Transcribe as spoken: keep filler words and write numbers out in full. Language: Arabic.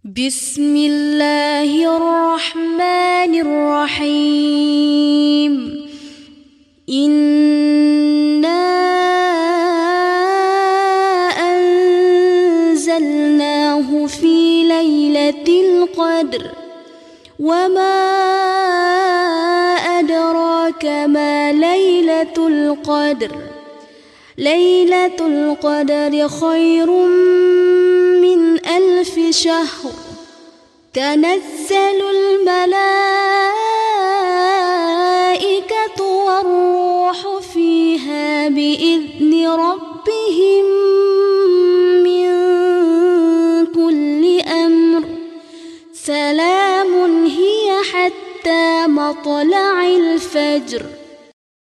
بسم الله الرحمن الرحيم. إنا أنزلناه في ليلة القدر وما أدراك ما ليلة القدر ليلة القدر خير من ألف شهر. تنزل الملائكة والروح فيها بإذن ربهم من كل أمر. سلام هي حتى مطلع الفجر.